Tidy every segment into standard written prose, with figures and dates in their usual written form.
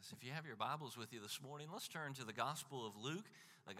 Jesus. If you have your Bibles with you this morning, let's turn to the Gospel of Luke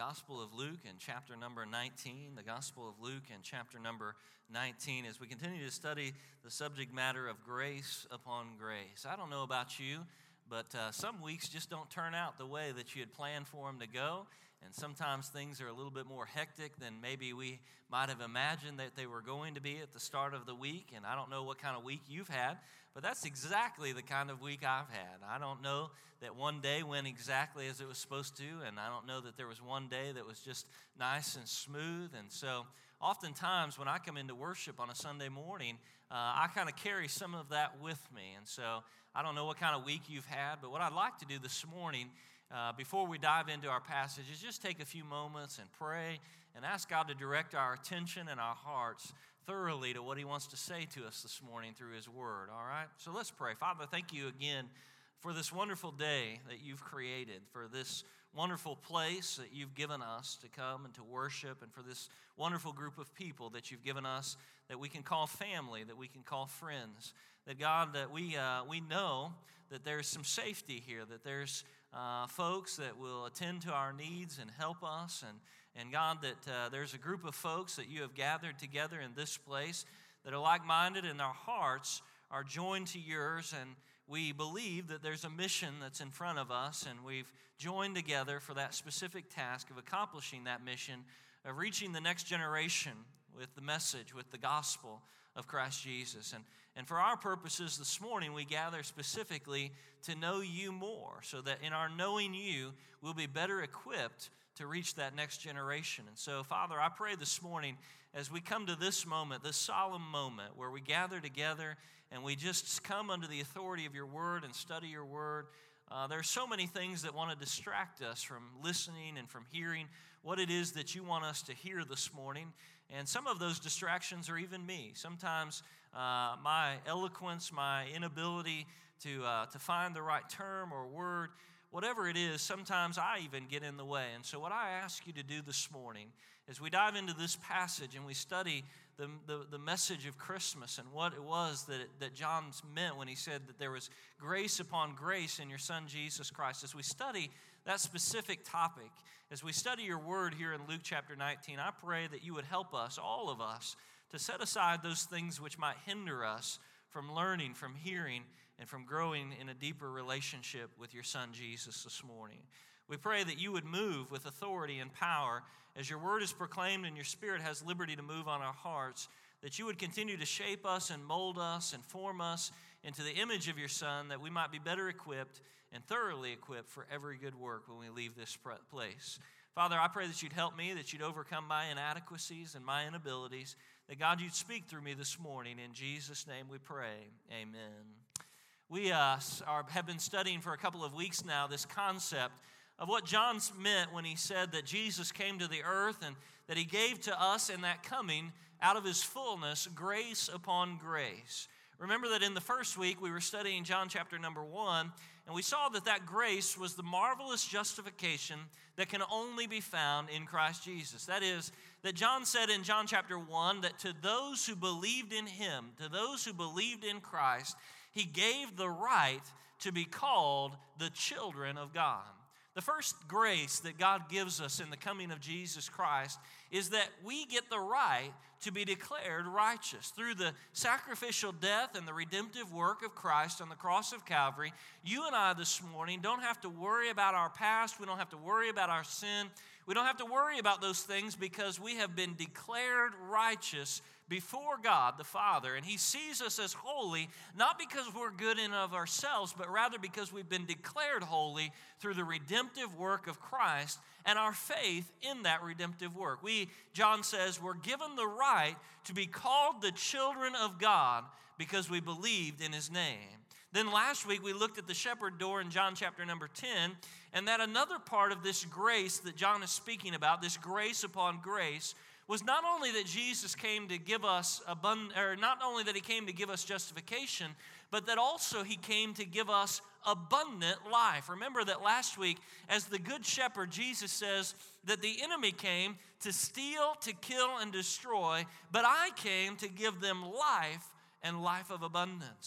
in chapter number 19, the Gospel of Luke in chapter number 19, as we continue to study the subject matter of grace upon grace. I don't know about you, but some weeks just don't turn out the way that you had planned for them to go, and sometimes things are a little bit more hectic than maybe we might have imagined that they were going to be at the start of the week, and I don't know what kind of week you've had, but that's exactly the kind of week I've had. I don't know that one day went exactly as it was supposed to, and I don't know that there was one day that was just nice and smooth, and so oftentimes when I come into worship on a Sunday morning, I kind of carry some of that with me, and so I don't know what kind of week you've had, but what I'd like to do this morning before we dive into our passage is just take a few moments and pray and ask God to direct our attention and our hearts thoroughly to what He wants to say to us this morning through His Word, all right? So let's pray. Father, thank you again for this wonderful day that you've created, for this wonderful place that you've given us to come and to worship, and for this wonderful group of people that you've given us that we can call family, that we can call friends. That, God, that we know that there's some safety here, that there's folks that will attend to our needs and help us, and God, that there's a group of folks that you have gathered together in this place that are like-minded, and our hearts are joined to yours, and we believe that there's a mission that's in front of us, and we've joined together for that specific task of accomplishing that mission, of reaching the next generation with the message, with the gospel of Christ Jesus. And for our purposes this morning, we gather specifically to know you more, so that in our knowing you, we'll be better equipped to reach that next generation. And so, Father, I pray this morning as we come to this moment, this solemn moment where we gather together and we just come under the authority of your word and study your word. There are so many things that want to distract us from listening and from hearing what it is that you want us to hear this morning. And some of those distractions are even me. Sometimes my eloquence, my inability to find the right term or word, whatever it is, sometimes I even get in the way. And so what I ask you to do this morning is we dive into this passage and we study the message of Christmas and what it was that John meant when he said that there was grace upon grace in your Son, Jesus Christ. As we study that specific topic, as we study your word here in Luke chapter 19, I pray that you would help us, all of us, to set aside those things which might hinder us from learning, from hearing, and from growing in a deeper relationship with your Son, Jesus, this morning. We pray that you would move with authority and power as your word is proclaimed and your Spirit has liberty to move on our hearts, that you would continue to shape us and mold us and form us into the image of your Son, that we might be better equipped and thoroughly equipped for every good work when we leave this place. Father, I pray that you'd help me, that you'd overcome my inadequacies and my inabilities, that God, you'd speak through me this morning. In Jesus' name we pray, amen. We have been studying for a couple of weeks now this concept of what John meant when he said that Jesus came to the earth and that he gave to us in that coming out of his fullness grace upon grace. Remember that in the first week we were studying John chapter number 1, and we saw that grace was the marvelous justification that can only be found in Christ Jesus. That is, that John said in John chapter 1 that to those who believed in him, to those who believed in Christ, he gave the right to be called the children of God. The first grace that God gives us in the coming of Jesus Christ is that we get the right to be declared righteous. Through the sacrificial death and the redemptive work of Christ on the cross of Calvary, you and I this morning don't have to worry about our past. We don't have to worry about our sin. We don't have to worry about those things because we have been declared righteous before God the Father. And He sees us as holy, not because we're good in of ourselves, but rather because we've been declared holy through the redemptive work of Christ and our faith in that redemptive work. John says, we're given the right to be called the children of God because we believed in His name. Then last week we looked at the shepherd door in John chapter number 10, and that another part of this grace that John is speaking about, this grace upon grace, was not only that Jesus came to give us not only that He came to give us justification, but that also He came to give us abundant life. Remember that last week, as the good shepherd, Jesus says that the enemy came to steal, to kill, and destroy, but I came to give them life and life of abundance.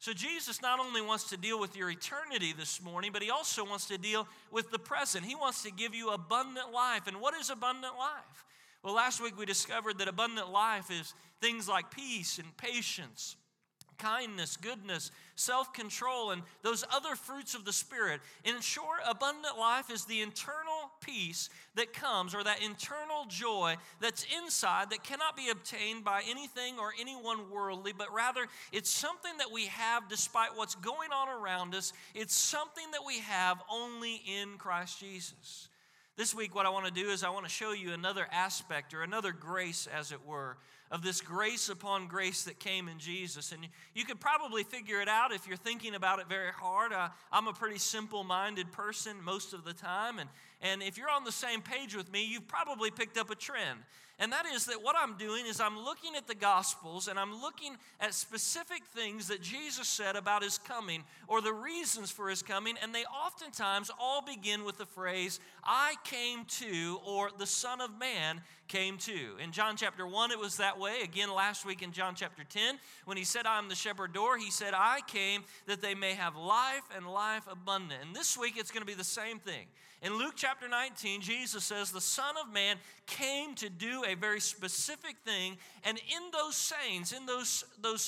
So Jesus not only wants to deal with your eternity this morning, but he also wants to deal with the present. He wants to give you abundant life. And what is abundant life? Well, last week we discovered that abundant life is things like peace and patience, kindness, goodness, self-control, and those other fruits of the Spirit. In short, abundant life is the internal peace that comes, or that internal joy that's inside that cannot be obtained by anything or anyone worldly, but rather it's something that we have despite what's going on around us. It's something that we have only in Christ Jesus. This week, what I want to do is I want to show you another aspect, or another grace, as it were, of this grace upon grace that came in Jesus. And you could probably figure it out if you're thinking about it very hard. I'm a pretty simple-minded person most of the time. And if you're on the same page with me, you've probably picked up a trend. And that is that what I'm doing is I'm looking at the Gospels and I'm looking at specific things that Jesus said about his coming, or the reasons for his coming, and they oftentimes all begin with the phrase, I came to, or the Son of Man came to. In John chapter 1, it was that way. Again, last week in John chapter 10, when he said, I am the shepherd door, he said, I came that they may have life and life abundant. And this week, it's going to be the same thing. In Luke chapter 19, Jesus says the Son of Man came to do a very specific thing, and in those sayings, in those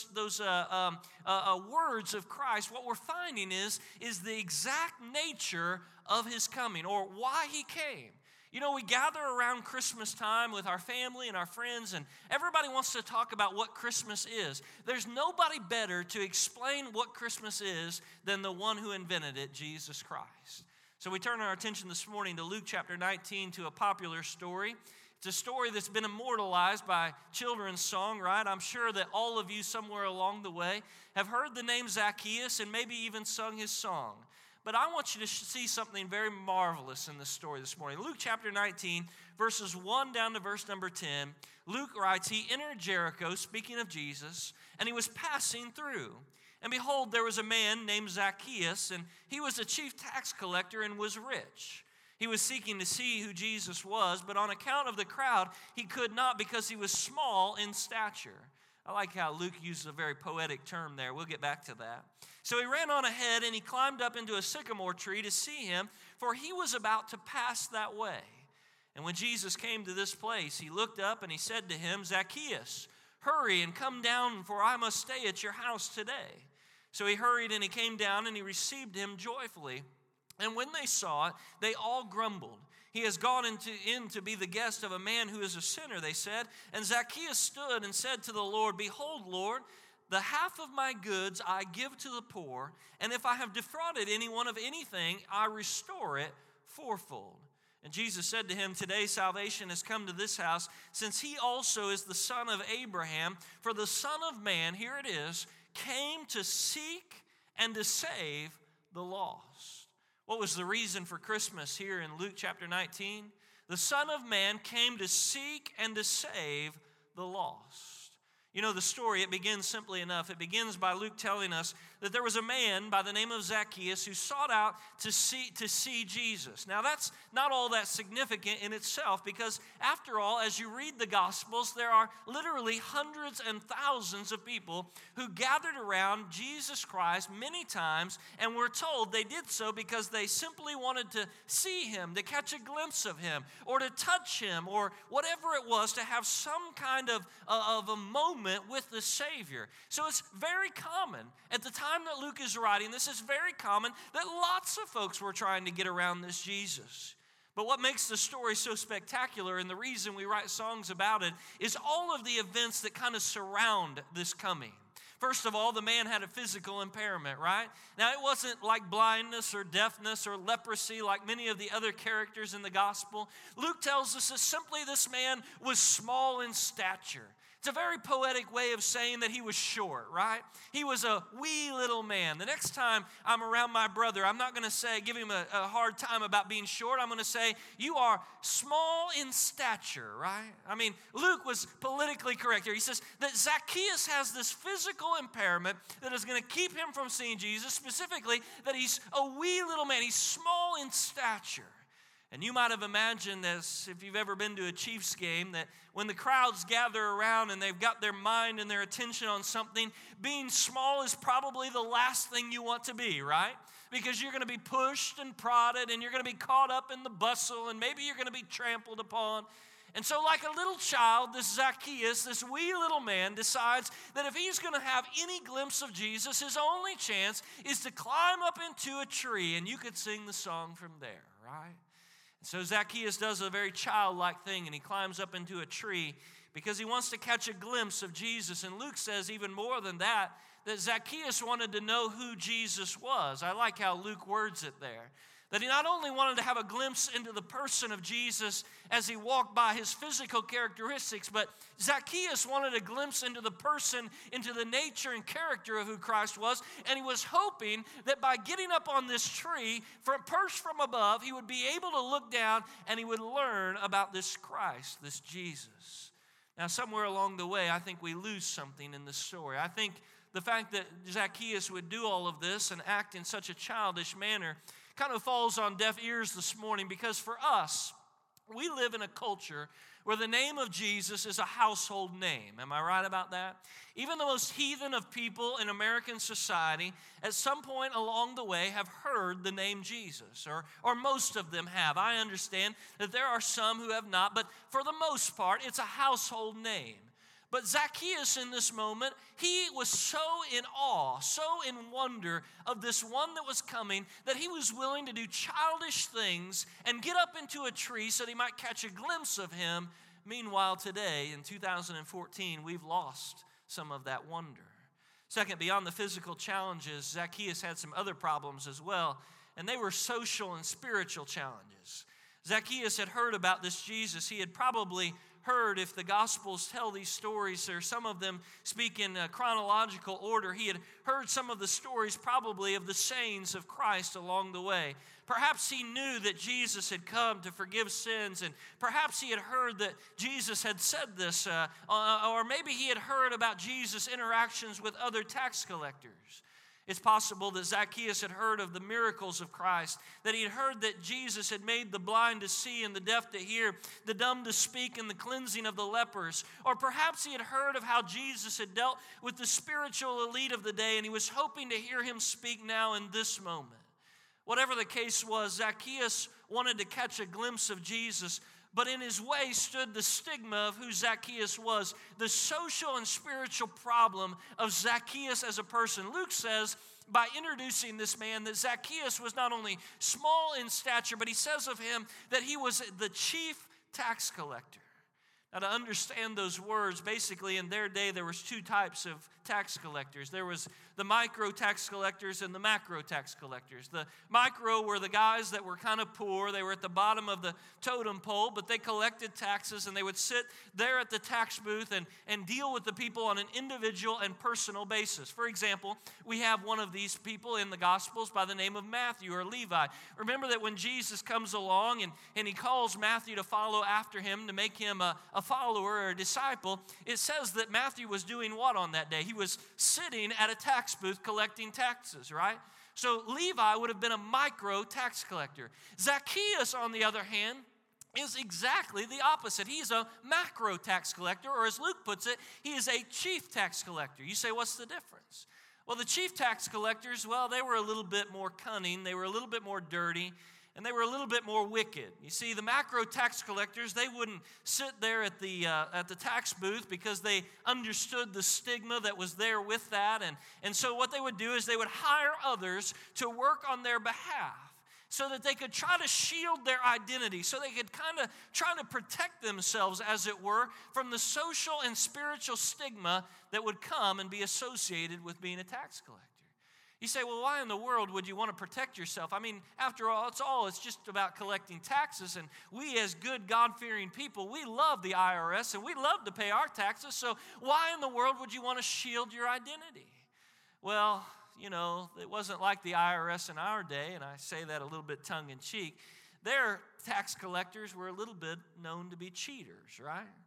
words of Christ, what we're finding is the exact nature of his coming, or why he came. You know, we gather around Christmas time with our family and our friends, and everybody wants to talk about what Christmas is. There's nobody better to explain what Christmas is than the one who invented it, Jesus Christ. So we turn our attention this morning to Luke chapter 19, to a popular story. It's a story that's been immortalized by children's song, right? I'm sure that all of you somewhere along the way have heard the name Zacchaeus and maybe even sung his song. But I want you to see something very marvelous in this story this morning. Luke chapter 19, verses 1 down to verse number 10, Luke writes, he entered Jericho, speaking of Jesus, and he was passing through. And behold, there was a man named Zacchaeus, and he was a chief tax collector and was rich. He was seeking to see who Jesus was, but on account of the crowd, he could not, because he was small in stature. I like how Luke uses a very poetic term there. We'll get back to that. So he ran on ahead, and he climbed up into a sycamore tree to see him, for he was about to pass that way. And when Jesus came to this place, he looked up and he said to him, Zacchaeus, hurry and come down, for I must stay at your house today. So he hurried and he came down and he received him joyfully. And when they saw it, they all grumbled. He has gone in to be the guest of a man who is a sinner, they said. And Zacchaeus stood and said to the Lord, behold, Lord, the half of my goods I give to the poor, and if I have defrauded anyone of anything, I restore it fourfold. And Jesus said to him, today salvation has come to this house, since he also is the son of Abraham. For the Son of Man, here it is, came to seek and to save the lost. What was the reason for Christmas here in Luke chapter 19? The Son of Man came to seek and to save the lost. You know the story, it begins simply enough. It begins by Luke telling us that there was a man by the name of Zacchaeus who sought out to see Jesus. Now that's not all that significant in itself, because after all, as you read the Gospels, there are literally hundreds and thousands of people who gathered around Jesus Christ many times, and we're told they did so because they simply wanted to see him, to catch a glimpse of him, or to touch him, or whatever it was, to have some kind of a moment with the Savior. So it's very common at the time that Luke is writing this, is very common that lots of folks were trying to get around this Jesus. But what makes the story so spectacular, and the reason we write songs about it, is all of the events that kind of surround this coming. First of all, the man had a physical impairment, right? Now, it wasn't like blindness or deafness or leprosy like many of the other characters in the gospel. Luke tells us that simply this man was small in stature. It's a very poetic way of saying that he was short, right? He was a wee little man. The next time I'm around my brother, I'm not going to give him a hard time about being short. I'm going to say, you are small in stature, right? I mean, Luke was politically correct here. He says that Zacchaeus has this physical impairment that is going to keep him from seeing Jesus, specifically that he's a wee little man. He's small in stature. And you might have imagined this if you've ever been to a Chiefs game, that when the crowds gather around and they've got their mind and their attention on something, being small is probably the last thing you want to be, right? Because you're going to be pushed and prodded and you're going to be caught up in the bustle and maybe you're going to be trampled upon. And so like a little child, this Zacchaeus, this wee little man, decides that if he's going to have any glimpse of Jesus, his only chance is to climb up into a tree, and you could sing the song from there, right? And so Zacchaeus does a very childlike thing, and he climbs up into a tree because he wants to catch a glimpse of Jesus. And Luke says even more than that Zacchaeus wanted to know who Jesus was. I like how Luke words it there. That he not only wanted to have a glimpse into the person of Jesus as he walked by his physical characteristics, but Zacchaeus wanted a glimpse into the person, into the nature and character of who Christ was, and he was hoping that by getting up on this tree, perched from above, he would be able to look down and he would learn about this Christ, this Jesus. Now, somewhere along the way, I think we lose something in this story. I think the fact that Zacchaeus would do all of this and act in such a childish manner kind of falls on deaf ears this morning, because for us, we live in a culture where the name of Jesus is a household name. Am I right about that? Even the most heathen of people in American society, at some point along the way, have heard the name Jesus, or most of them have. I understand that there are some who have not, but for the most part, it's a household name. But Zacchaeus in this moment, he was so in awe, so in wonder of this one that was coming, that he was willing to do childish things and get up into a tree so that he might catch a glimpse of him. Meanwhile, today, in 2014, we've lost some of that wonder. Second, beyond the physical challenges, Zacchaeus had some other problems as well, and they were social and spiritual challenges. Zacchaeus had heard about this Jesus. He had probably heard, if the Gospels tell these stories, or some of them speak in chronological order, he had heard some of the stories probably of the sayings of Christ along the way. Perhaps he knew that Jesus had come to forgive sins, and perhaps he had heard that Jesus had said this, or maybe he had heard about Jesus' interactions with other tax collectors. It's possible that Zacchaeus had heard of the miracles of Christ, that he had heard that Jesus had made the blind to see and the deaf to hear, the dumb to speak, and the cleansing of the lepers. Or perhaps he had heard of how Jesus had dealt with the spiritual elite of the day, and he was hoping to hear him speak now in this moment. Whatever the case was, Zacchaeus wanted to catch a glimpse of Jesus, but in his way stood the stigma of who Zacchaeus was, the social and spiritual problem of Zacchaeus as a person. Luke says, by introducing this man, that Zacchaeus was not only small in stature, but he says of him that he was the chief tax collector. Now, to understand those words, basically in their day there was two types of tax collectors. There was the micro tax collectors and the macro tax collectors. The micro were the guys that were kind of poor. They were at the bottom of the totem pole, but they collected taxes, and they would sit there at the tax booth and deal with the people on an individual and personal basis. For example, we have one of these people in the Gospels by the name of Matthew or Levi. Remember that when Jesus comes along and he calls Matthew to follow after him, to make him a follower or a disciple, it says that Matthew was doing what on that day? He was sitting at a tax booth collecting taxes, right? So Levi would have been a micro tax collector. Zacchaeus, on the other hand, is exactly the opposite. He's a macro tax collector, or as Luke puts it, he is a chief tax collector. You say, what's the difference? Well, the chief tax collectors, well, they were a little bit more cunning, they were a little bit more dirty, and they were a little bit more wicked. You see, the macro tax collectors, they wouldn't sit there at the tax booth because they understood the stigma that was there with that. And so what they would do is they would hire others to work on their behalf so that they could try to shield their identity, so they could kind of try to protect themselves, as it were, from the social and spiritual stigma that would come and be associated with being a tax collector. You say, well, why in the world would you want to protect yourself? I mean, after all, it's just about collecting taxes, and we as good God-fearing people, we love the IRS, and we love to pay our taxes, so why in the world would you want to shield your identity? Well, you know, it wasn't like the IRS in our day, and I say that a little bit tongue-in-cheek. Their tax collectors were a little bit known to be cheaters, right?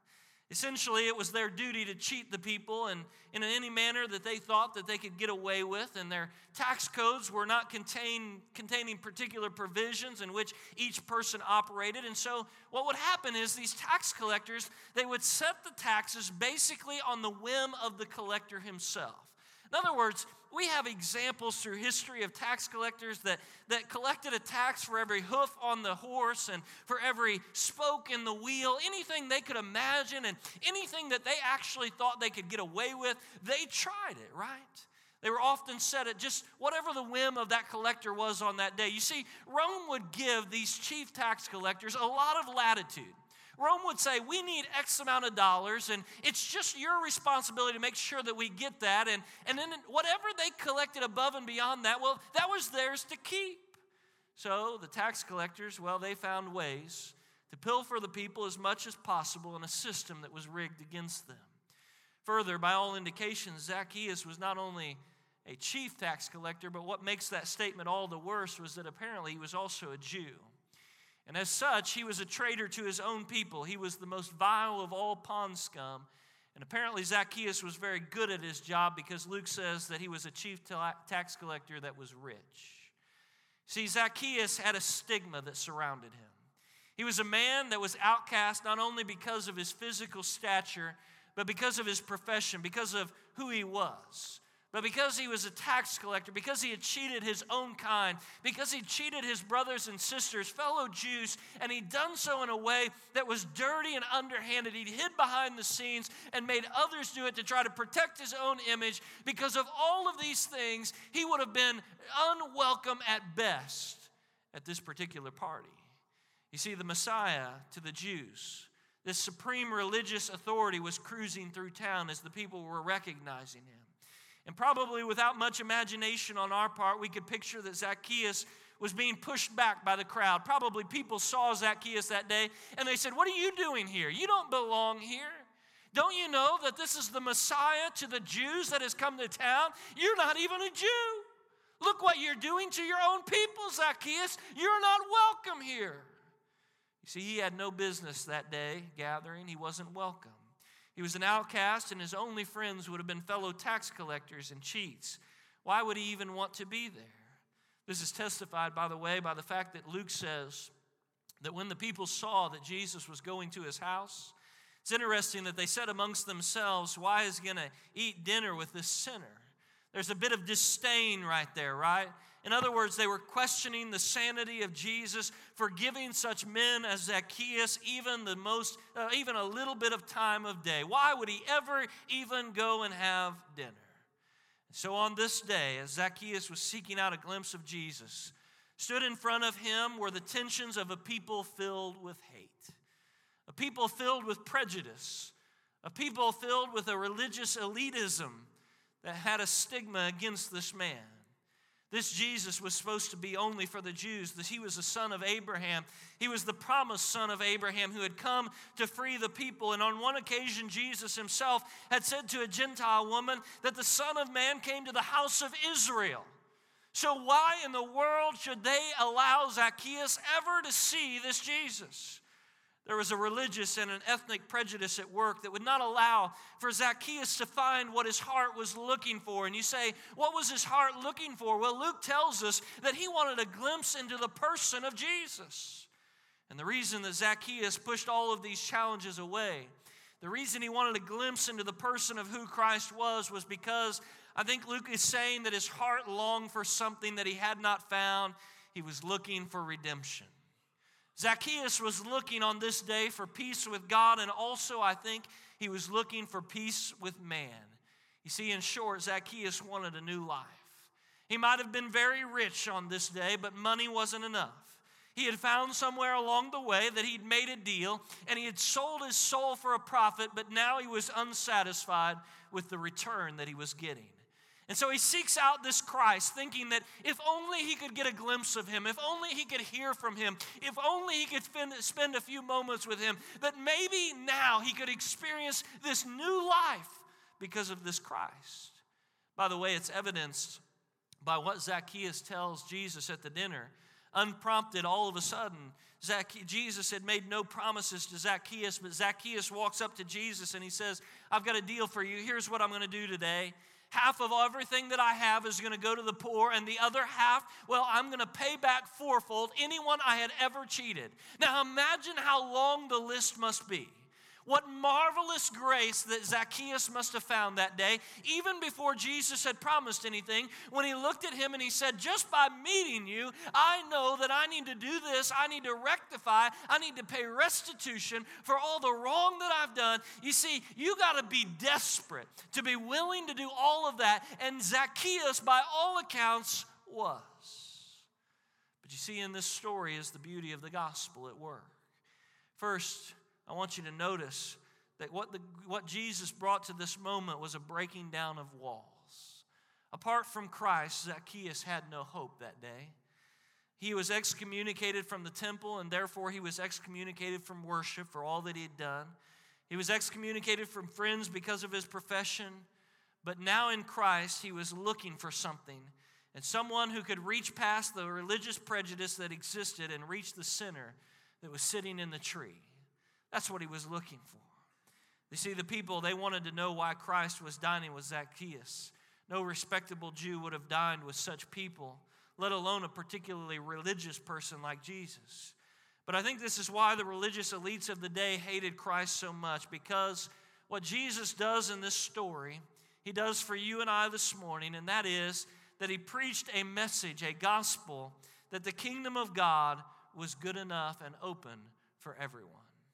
Essentially, it was their duty to cheat the people and in any manner that they thought that they could get away with, and their tax codes were not containing particular provisions in which each person operated. And so what would happen is these tax collectors, they would set the taxes basically on the whim of the collector himself. In other words, we have examples through history of tax collectors that collected a tax for every hoof on the horse and for every spoke in the wheel, anything they could imagine and anything that they actually thought they could get away with, they tried it, right? They were often set at just whatever the whim of that collector was on that day. You see, Rome would give these chief tax collectors a lot of latitude. Rome would say, we need X amount of dollars, and it's just your responsibility to make sure that we get that. And then whatever they collected above and beyond that, well, that was theirs to keep. So the tax collectors, well, they found ways to pilfer the people as much as possible in a system that was rigged against them. Further, by all indications, Zacchaeus was not only a chief tax collector, but what makes that statement all the worse was that apparently he was also a Jew. And as such, he was a traitor to his own people. He was the most vile of all pond scum. And apparently Zacchaeus was very good at his job because Luke says that he was a chief tax collector that was rich. See, Zacchaeus had a stigma that surrounded him. He was a man that was outcast not only because of his physical stature, but because of his profession, because of who he was. But because he was a tax collector, because he had cheated his own kind, because he cheated his brothers and sisters, fellow Jews, and he'd done so in a way that was dirty and underhanded. He'd hid behind the scenes and made others do it to try to protect his own image. Because of all of these things, he would have been unwelcome at best at this particular party. You see, the Messiah to the Jews, this supreme religious authority, was cruising through town as the people were recognizing him. And probably without much imagination on our part, we could picture that Zacchaeus was being pushed back by the crowd. Probably people saw Zacchaeus that day and they said, what are you doing here? You don't belong here. Don't you know that this is the Messiah to the Jews that has come to town? You're not even a Jew. Look what you're doing to your own people, Zacchaeus. You're not welcome here. You see, he had no business that day gathering. He wasn't welcome. He was an outcast, and his only friends would have been fellow tax collectors and cheats. Why would he even want to be there? This is testified, by the way, by the fact that Luke says that when the people saw that Jesus was going to his house, it's interesting that they said amongst themselves, why is he going to eat dinner with this sinner? There's a bit of disdain right there, right? In other words, they were questioning the sanity of Jesus for giving such men as Zacchaeus even a little bit of time of day. Why would he ever even go and have dinner? So on this day, as Zacchaeus was seeking out a glimpse of Jesus, stood in front of him were the tensions of a people filled with hate, a people filled with prejudice, a people filled with a religious elitism that had a stigma against this man. This Jesus was supposed to be only for the Jews, that he was the son of Abraham. He was the promised son of Abraham who had come to free the people. And on one occasion, Jesus himself had said to a Gentile woman that the Son of Man came to the house of Israel. So why in the world should they allow Zacchaeus ever to see this Jesus? There was a religious and an ethnic prejudice at work that would not allow for Zacchaeus to find what his heart was looking for. And you say, what was his heart looking for? Well, Luke tells us that he wanted a glimpse into the person of Jesus. And the reason that Zacchaeus pushed all of these challenges away, the reason he wanted a glimpse into the person of who Christ was because I think Luke is saying that his heart longed for something that he had not found. He was looking for redemption. Zacchaeus was looking on this day for peace with God, and also I think he was looking for peace with man. You see, in short, Zacchaeus wanted a new life. He might have been very rich on this day, but money wasn't enough. He had found somewhere along the way that he'd made a deal, and he had sold his soul for a profit, but now he was unsatisfied with the return that he was getting. And so he seeks out this Christ, thinking that if only he could get a glimpse of him, if only he could hear from him, if only he could spend a few moments with him, that maybe now he could experience this new life because of this Christ. By the way, it's evidenced by what Zacchaeus tells Jesus at the dinner. unprompted, all of a sudden, Jesus had made no promises to Zacchaeus, but Zacchaeus walks up to Jesus and he says, I've got a deal for you. Here's what I'm going to do today. Half of everything that I have is going to go to the poor, and the other half, well, I'm going to pay back fourfold anyone I had ever cheated. Now imagine how long the list must be. What marvelous grace that Zacchaeus must have found that day, even before Jesus had promised anything, when he looked at him and he said, just by meeting you, I know that I need to do this, I need to rectify, I need to pay restitution for all the wrong that I've done. You see, you got to be desperate to be willing to do all of that, and Zacchaeus, by all accounts, was. But you see, in this story is the beauty of the gospel at work. First, I want you to notice that what Jesus brought to this moment was a breaking down of walls. Apart from Christ, Zacchaeus had no hope that day. He was excommunicated from the temple, and therefore he was excommunicated from worship for all that he had done. He was excommunicated from friends because of his profession. But now in Christ, he was looking for something, and someone who could reach past the religious prejudice that existed and reach the sinner that was sitting in the tree. That's what he was looking for. You see, the people, they wanted to know why Christ was dining with Zacchaeus. No respectable Jew would have dined with such people, let alone a particularly religious person like Jesus. But I think this is why the religious elites of the day hated Christ so much, because what Jesus does in this story, he does for you and I this morning, and that is that he preached a message, a gospel, that the kingdom of God was good enough and open for everyone.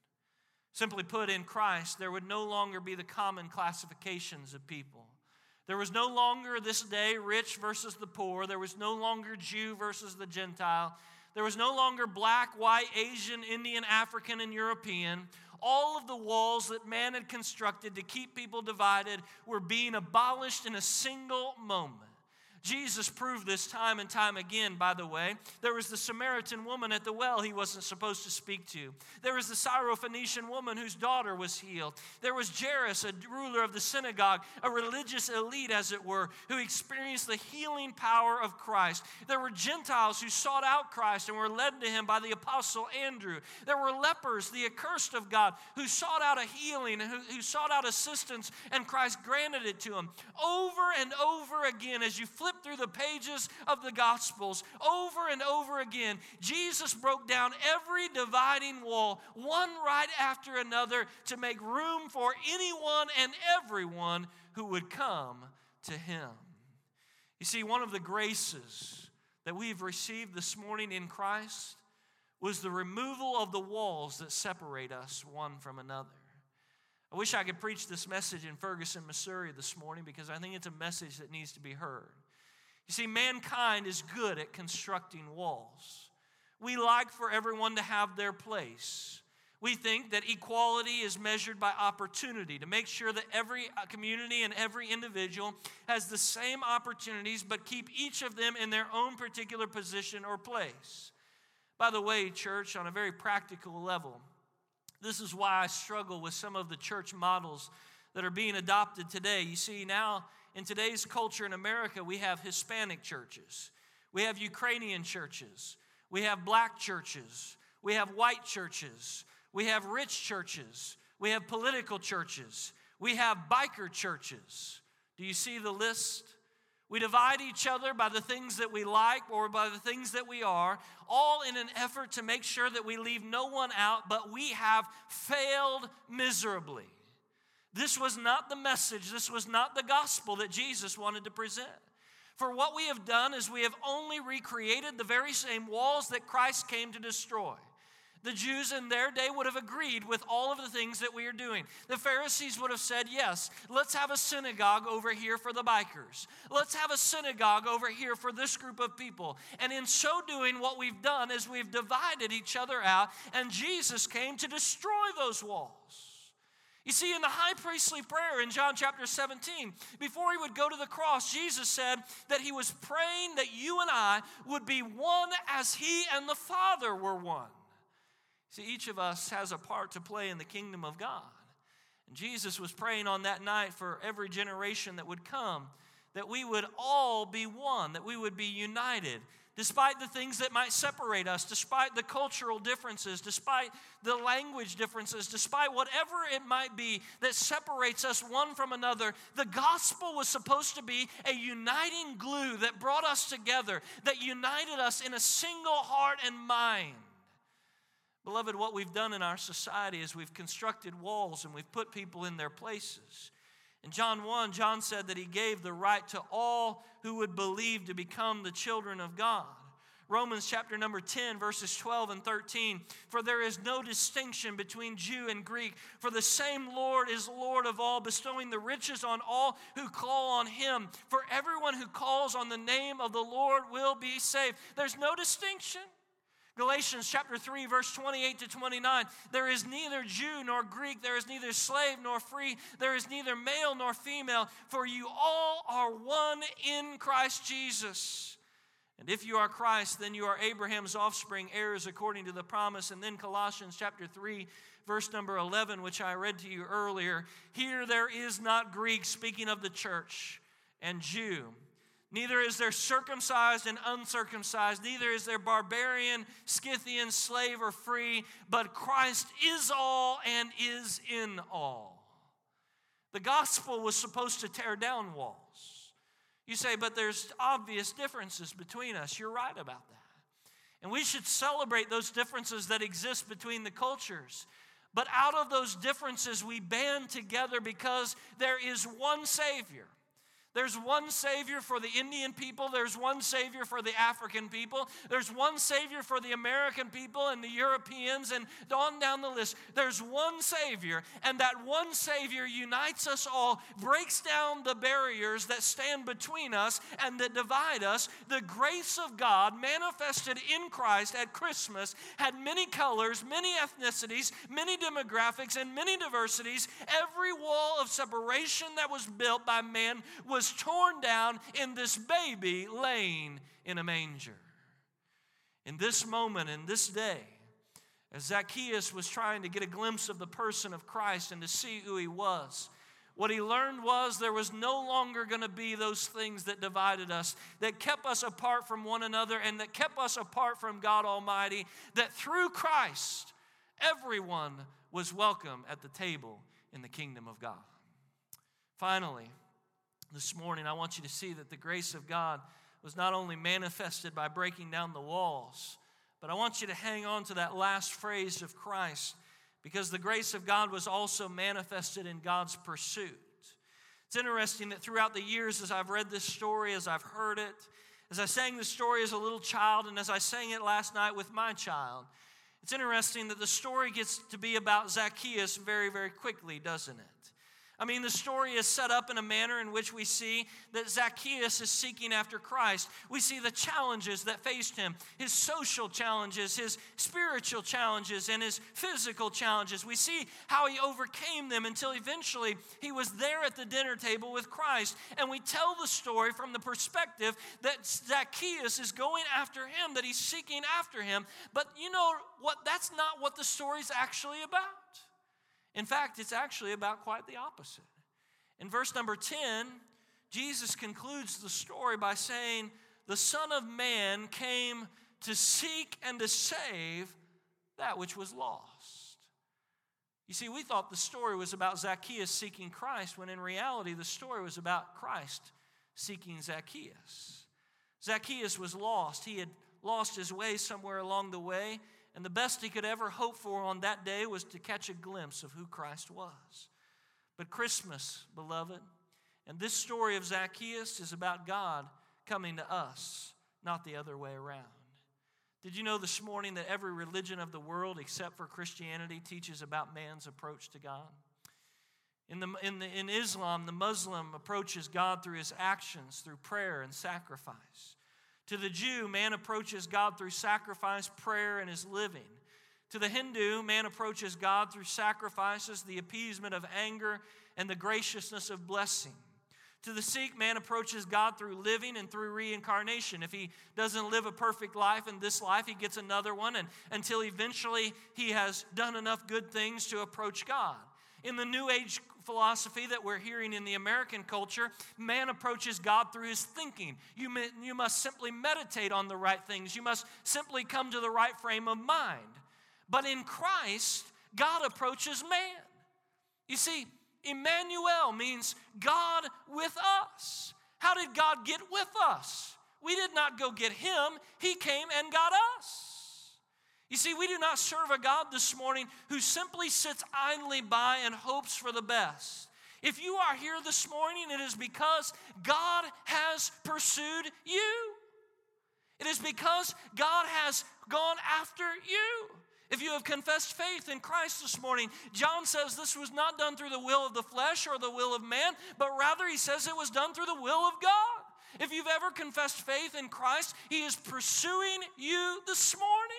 Simply put, in Christ, there would no longer be the common classifications of people. There was no longer this day rich versus the poor. There was no longer Jew versus the Gentile. There was no longer black, white, Asian, Indian, African, and European. All of the walls that man had constructed to keep people divided were being abolished in a single moment. Jesus proved this time and time again, by the way. There was the Samaritan woman at the well he wasn't supposed to speak to. There was the Syrophoenician woman whose daughter was healed. There was Jairus, a ruler of the synagogue, a religious elite, as it were, who experienced the healing power of Christ. There were Gentiles who sought out Christ and were led to him by the apostle Andrew. There were lepers, the accursed of God, who sought out a healing, who sought out assistance, and Christ granted it to them. Over and over again, as you flip through the pages of the Gospels, over and over again, Jesus broke down every dividing wall, one right after another, to make room for anyone and everyone who would come to him. You see, one of the graces that we've received this morning in Christ was the removal of the walls that separate us one from another. I wish I could preach this message in Ferguson, Missouri this morning, because I think it's a message that needs to be heard. You see, mankind is good at constructing walls. We like for everyone to have their place. We think that equality is measured by opportunity, to make sure that every community and every individual has the same opportunities, but keep each of them in their own particular position or place. By the way, church, on a very practical level, this is why I struggle with some of the church models that are being adopted today. You see, now, in today's culture in America, we have Hispanic churches. We have Ukrainian churches. We have black churches. We have white churches. We have rich churches. We have political churches. We have biker churches. Do you see the list? We divide each other by the things that we like or by the things that we are, all in an effort to make sure that we leave no one out, but we have failed miserably. This was not the message, this was not the gospel that Jesus wanted to present. For what we have done is we have only recreated the very same walls that Christ came to destroy. The Jews in their day would have agreed with all of the things that we are doing. The Pharisees would have said, yes, let's have a synagogue over here for the bikers. Let's have a synagogue over here for this group of people. And in so doing, what we've done is we've divided each other out, and Jesus came to destroy those walls. You see, in the high priestly prayer in John chapter 17, before he would go to the cross, Jesus said that he was praying that you and I would be one as he and the Father were one. See, each of us has a part to play in the kingdom of God. And Jesus was praying on that night for every generation that would come, that we would all be one, that we would be united, despite the things that might separate us, despite the cultural differences, despite the language differences, despite whatever it might be that separates us one from another, the gospel was supposed to be a uniting glue that brought us together, that united us in a single heart and mind. Beloved, what we've done in our society is we've constructed walls and we've put people in their places. In John 1, John said that he gave the right to all who would believe to become the children of God. Romans chapter number 10, verses 12 and 13. For there is no distinction between Jew and Greek, for the same Lord is Lord of all, bestowing the riches on all who call on him. For everyone who calls on the name of the Lord will be saved. There's no distinction. Galatians chapter 3, verse 28 to 29. There is neither Jew nor Greek. There is neither slave nor free. There is neither male nor female. For you all are one in Christ Jesus. And if you are Christ, then you are Abraham's offspring, heirs according to the promise. And then Colossians chapter 3, verse number 11, which I read to you earlier. Here there is not Greek, speaking of the church, and Jew. Neither is there circumcised and uncircumcised. Neither is there barbarian, Scythian, slave, or free. But Christ is all and is in all. The gospel was supposed to tear down walls. You say, but there's obvious differences between us. You're right about that. And we should celebrate those differences that exist between the cultures. But out of those differences, we band together because there is one Savior. There's one Savior for the Indian people. There's one Savior for the African people. There's one Savior for the American people and the Europeans and on down the list. There's one Savior, and that one Savior unites us all, breaks down the barriers that stand between us and that divide us. The grace of God manifested in Christ at Christmas had many colors, many ethnicities, many demographics, and many diversities. Every wall of separation that was built by man was torn down in this baby laying in a manger. In this moment, in this day, as Zacchaeus was trying to get a glimpse of the person of Christ and to see who he was, what he learned was there was no longer going to be those things that divided us, that kept us apart from one another, and that kept us apart from God Almighty, that through Christ, everyone was welcome at the table in the kingdom of God. Finally, this morning, I want you to see that the grace of God was not only manifested by breaking down the walls, but I want you to hang on to that last phrase of Christ, because the grace of God was also manifested in God's pursuit. It's interesting that throughout the years, as I've read this story, as I've heard it, as I sang the story as a little child, and as I sang it last night with my child, it's interesting that the story gets to be about Zacchaeus very, very quickly, doesn't it? I mean, the story is set up in a manner in which we see that Zacchaeus is seeking after Christ. We see the challenges that faced him, his social challenges, his spiritual challenges, and his physical challenges. We see how he overcame them until eventually he was there at the dinner table with Christ. And we tell the story from the perspective that Zacchaeus is going after him, that he's seeking after him. But you know what? That's not what the story's actually about. In fact, it's actually about quite the opposite. In verse number 10, Jesus concludes the story by saying, the Son of Man came to seek and to save that which was lost. You see, we thought the story was about Zacchaeus seeking Christ, when in reality the story was about Christ seeking Zacchaeus. Zacchaeus was lost. He had lost his way somewhere along the way. And the best he could ever hope for on that day was to catch a glimpse of who Christ was. But Christmas, beloved, and this story of Zacchaeus is about God coming to us, not the other way around. Did you know this morning that every religion of the world except for Christianity teaches about man's approach to God? In Islam, the Muslim approaches God through his actions, through prayer and sacrifice. To the Jew, man approaches God through sacrifice, prayer, and his living. To the Hindu, man approaches God through sacrifices, the appeasement of anger, and the graciousness of blessing. To the Sikh, man approaches God through living and through reincarnation. If he doesn't live a perfect life in this life, he gets another one, and until eventually he has done enough good things to approach God. In the New Age philosophy that we're hearing in the American culture, man approaches God through his thinking. You must simply meditate on the right things. You must simply come to the right frame of mind. But in Christ, God approaches man. You see, Emmanuel means God with us. How did God get with us? We did not go get him. He came and got us. You see, we do not serve a God this morning who simply sits idly by and hopes for the best. If you are here this morning, it is because God has pursued you. It is because God has gone after you. If you have confessed faith in Christ this morning, John says this was not done through the will of the flesh or the will of man, but rather he says it was done through the will of God. If you've ever confessed faith in Christ, he is pursuing you this morning.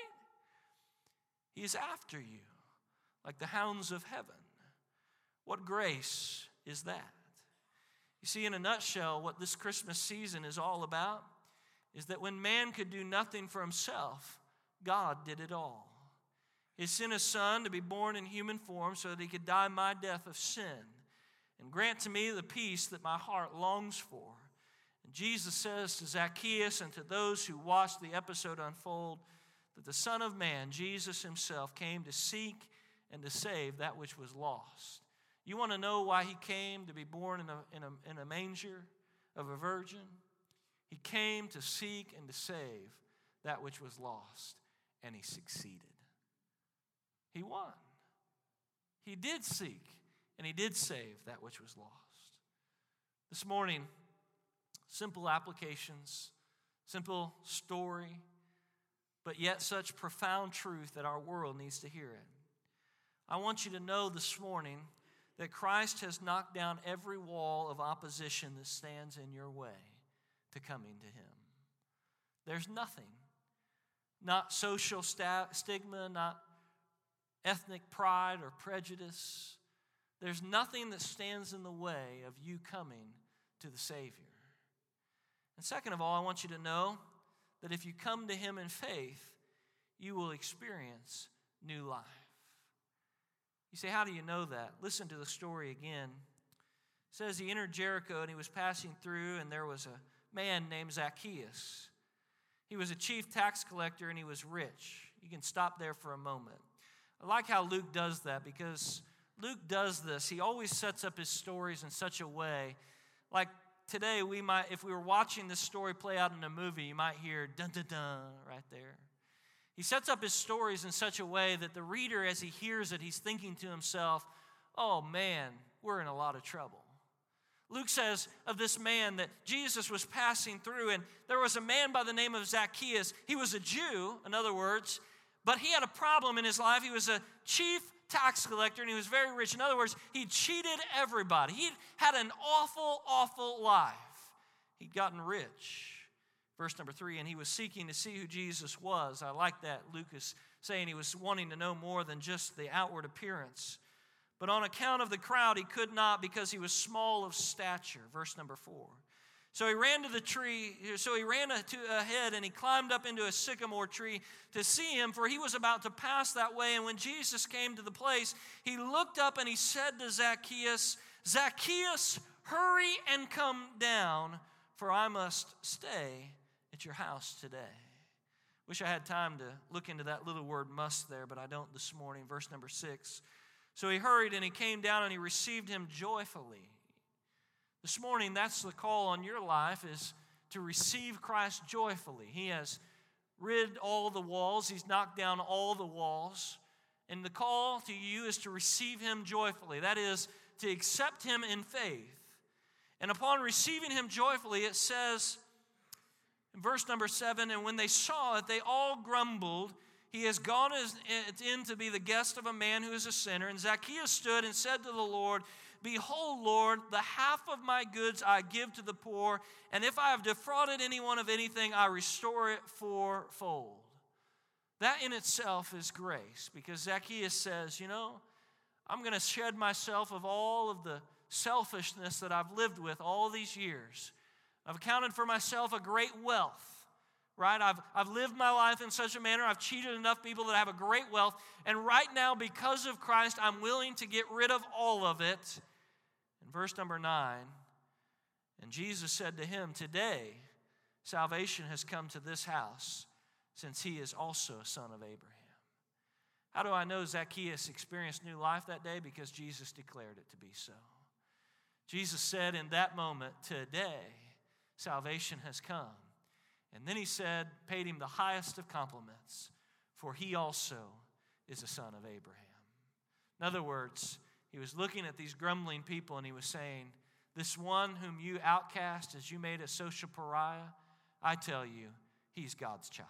He is after you like the hounds of heaven. What grace is that? You see, in a nutshell, what this Christmas season is all about is that when man could do nothing for himself, God did it all. He sent his Son to be born in human form so that he could die my death of sin and grant to me the peace that my heart longs for. And Jesus says to Zacchaeus and to those who watched the episode unfold that the Son of Man, Jesus himself, came to seek and to save that which was lost. You want to know why he came to be born in a manger of a virgin? He came to seek and to save that which was lost, and he succeeded. He won. He did seek, and he did save that which was lost. This morning, simple applications, simple story, but yet such profound truth that our world needs to hear it. I want you to know this morning that Christ has knocked down every wall of opposition that stands in your way to coming to him. There's nothing, not social stigma, not ethnic pride or prejudice. There's nothing that stands in the way of you coming to the Savior. And second of all, I want you to know that if you come to him in faith, you will experience new life. You say, how do you know that? Listen to the story again. It says he entered Jericho and he was passing through, and there was a man named Zacchaeus. He was a chief tax collector and he was rich. You can stop there for a moment. I like how Luke does that, because Luke does this. He always sets up his stories in such a way. Like today, we might, if we were watching this story play out in a movie, you might hear dun dun dun right there. He sets up his stories in such a way that the reader, as he hears it, he's thinking to himself, oh man, we're in a lot of trouble. Luke says of this man that Jesus was passing through, and there was a man by the name of Zacchaeus. He was a Jew, in other words, but he had a problem in his life. He was a chief tax collector, and he was very rich. In other words, he cheated everybody. He had an awful, awful life. He'd gotten rich. Verse number 3, and he was seeking to see who Jesus was. I like that. Luke is saying he was wanting to know more than just the outward appearance. But on account of the crowd, he could not, because he was small of stature. Verse number 4. So he ran to the tree, ahead, and he climbed up into a sycamore tree to see him, for he was about to pass that way. And when Jesus came to the place, he looked up and he said to Zacchaeus, Zacchaeus, hurry and come down, for I must stay at your house today. Wish I had time to look into that little word must there, but I don't this morning. Verse number 6. So he hurried and he came down and he received him joyfully. This morning, that's the call on your life, is to receive Christ joyfully. He has rid all the walls. He's knocked down all the walls. And the call to you is to receive him joyfully. That is, to accept him in faith. And upon receiving him joyfully, it says in verse number 7, and when they saw it, they all grumbled. He has gone in to be the guest of a man who is a sinner. And Zacchaeus stood and said to the Lord, Behold, Lord, the half of my goods I give to the poor, and if I have defrauded anyone of anything, I restore it fourfold. That in itself is grace, because Zacchaeus says, I'm going to shed myself of all of the selfishness that I've lived with all these years. I've accounted for myself a great wealth, right? I've lived my life in such a manner. I've cheated enough people that I have a great wealth. And right now, because of Christ, I'm willing to get rid of all of it. In verse number 9, and Jesus said to him, today salvation has come to this house, since he is also a son of Abraham. How do I know Zacchaeus experienced new life that day? Because Jesus declared it to be so. Jesus said in that moment, today salvation has come. And then he said, paid him the highest of compliments, for he also is a son of Abraham. In other words, he was looking at these grumbling people and he was saying, this one whom you outcast as you made a social pariah, I tell you, he's God's child.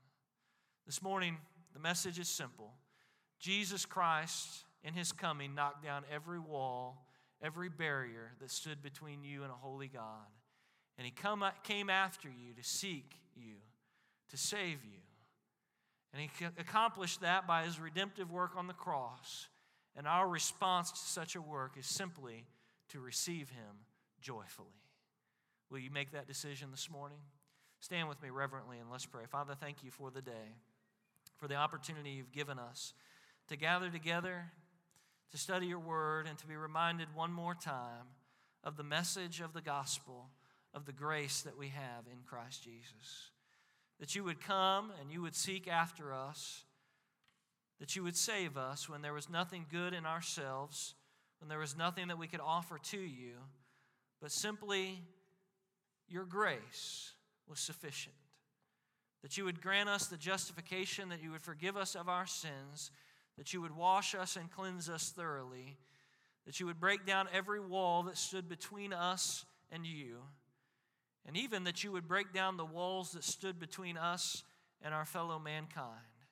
This morning, the message is simple. Jesus Christ, in his coming, knocked down every wall, every barrier that stood between you and a holy God. And he came after you to seek you, to save you. And he accomplished that by his redemptive work on the cross. And our response to such a work is simply to receive him joyfully. Will you make that decision this morning? Stand with me reverently and let's pray. Father, thank you for the day, for the opportunity you've given us to gather together, to study your word, and to be reminded one more time of the message of the gospel, of the grace that we have in Christ Jesus. That you would come and you would seek after us, that you would save us when there was nothing good in ourselves, when there was nothing that we could offer to you, but simply your grace was sufficient. That you would grant us the justification, that you would forgive us of our sins, that you would wash us and cleanse us thoroughly, that you would break down every wall that stood between us and you, and even that you would break down the walls that stood between us and our fellow mankind.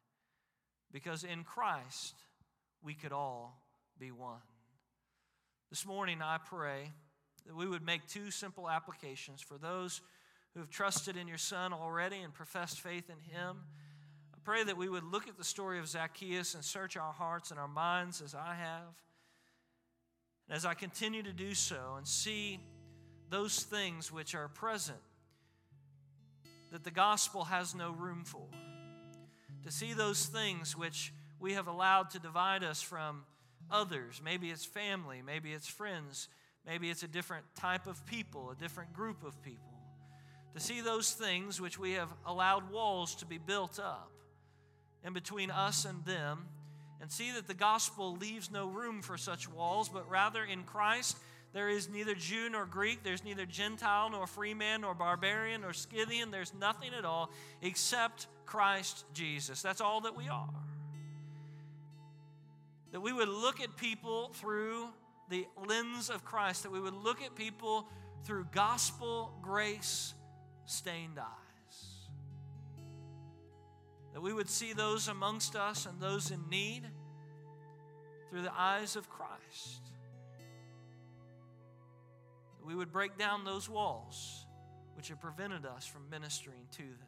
Because in Christ, we could all be one. This morning, I pray that we would make two simple applications for those who have trusted in your Son already and professed faith in him. I pray that we would look at the story of Zacchaeus and search our hearts and our minds as I have. And as I continue to do so and see those things which are present that the gospel has no room for, to see those things which we have allowed to divide us from others, maybe it's family, maybe it's friends, maybe it's a different type of people, a different group of people. To see those things which we have allowed walls to be built up in between us and them, and see that the gospel leaves no room for such walls, but rather in Christ there is neither Jew nor Greek, there's neither Gentile nor free man nor barbarian nor Scythian, there's nothing at all except Christ Jesus. That's all that we are. That we would look at people through the lens of Christ, that we would look at people through gospel grace stained eyes. That we would see those amongst us and those in need through the eyes of Christ. That we would break down those walls which have prevented us from ministering to them.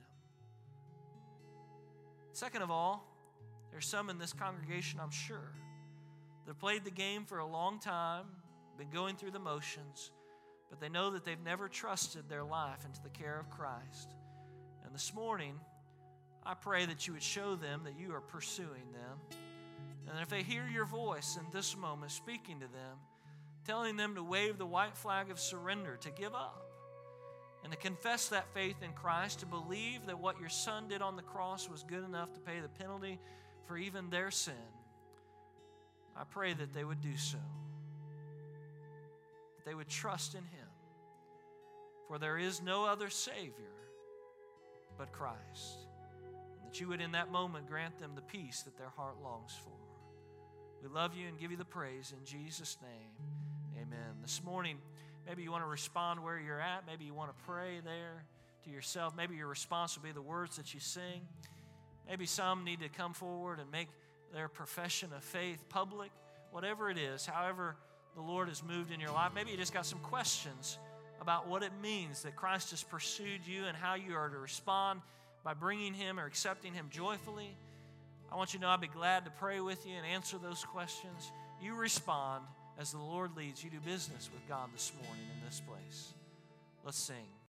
Second of all, there's some in this congregation, I'm sure, that have played the game for a long time, been going through the motions, but they know that they've never trusted their life into the care of Christ. And this morning, I pray that you would show them that you are pursuing them. And if they hear your voice in this moment speaking to them, telling them to wave the white flag of surrender, to give up, and to confess that faith in Christ, to believe that what your Son did on the cross was good enough to pay the penalty for even their sin, I pray that they would do so. That they would trust in him. For there is no other Savior but Christ. And that you would in that moment grant them the peace that their heart longs for. We love you and give you the praise in Jesus' name. Amen. This morning, maybe you want to respond where you're at. Maybe you want to pray there to yourself. Maybe your response will be the words that you sing. Maybe some need to come forward and make their profession of faith public. Whatever it is, however the Lord has moved in your life. Maybe you just got some questions about what it means that Christ has pursued you and how you are to respond by bringing him or accepting him joyfully. I want you to know I'd be glad to pray with you and answer those questions. You respond as the Lord leads you. Do business with God this morning in this place. Let's sing.